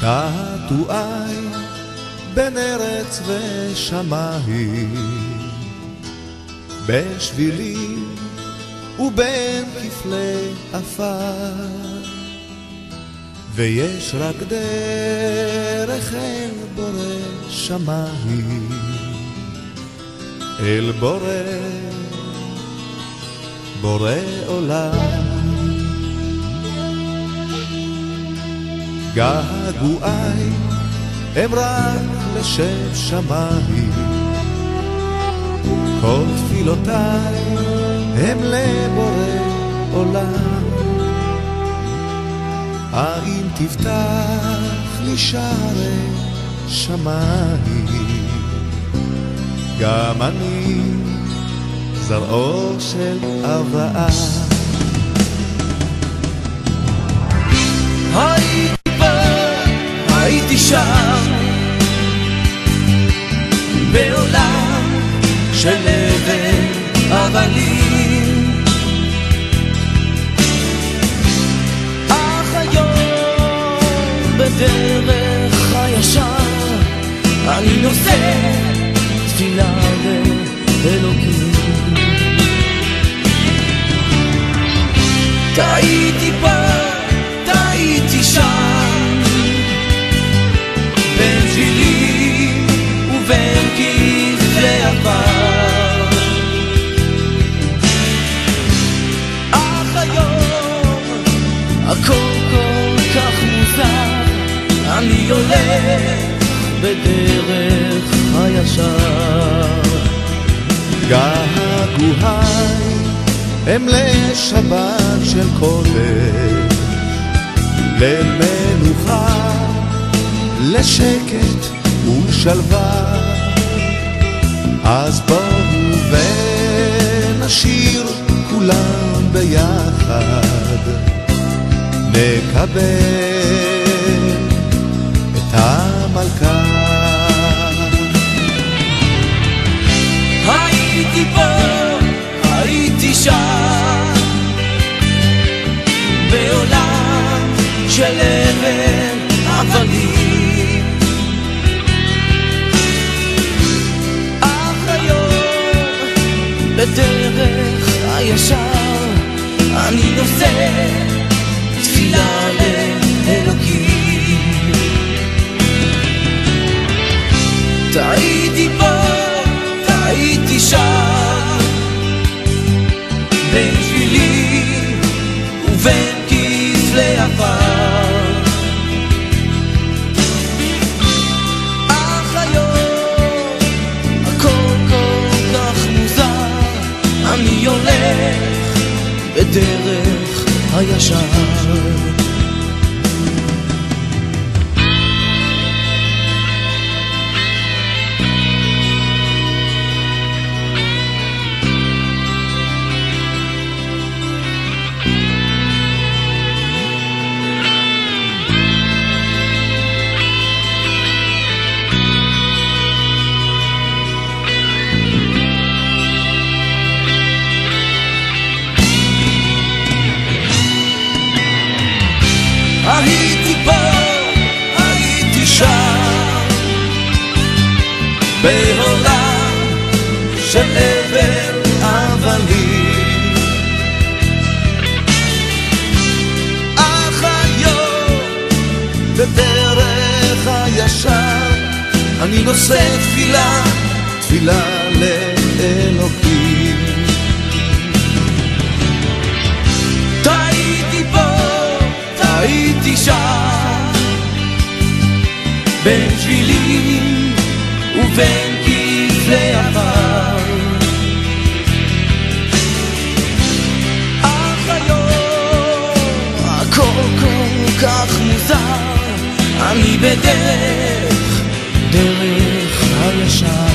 תעתועי בין ארץ ושמיים, בשבילים ובין כפלי עפר, ויש רק דרך אל בורא שמיים, אל בורא עולם. געגועי הם רק לשם שמיים, כל תפילותיי הם לבורא עולם. האם תפתח לי שערי שמיים, גם אני זרעו של אברהם. הייתי פה, הייתי שם, בעולם של אבן אבנים, אך היום בדרך הישר אני נושא תפילה לאלוקים. טעיתי פה, טעיתי שם, בין ג'ילים ובין כפלי עפר, אך היום הכל כל כך מוזר, אני הולך בדרך הישר. געגועי הם לשבת של קודש, למנוחה, לשקט ושלווה. אז בואו ונשיר כולם ביחד, נקבל את המלכה. הייתי פה, הייתי שם, בעולם של אבן אבנים, אך היום בדרך הישר אני נושא תפילה לאלוקים. טעיתי פה, טעיתי שם, בין שבילים ובין כפלי עפר, אך היום הכל כל כך מוזר, אני הולך בדרך הישר. הייתי פה, הייתי שם, בעולם של אבן אבנים, אך היום בדרך הישר אני נושא תפילה, תפילה לאלוקים. טעיתי פה, הייתי שם, בין שבילים ובין כפלי עפר, אך היום הכל כל כך מוזר, אני בדרך הישר.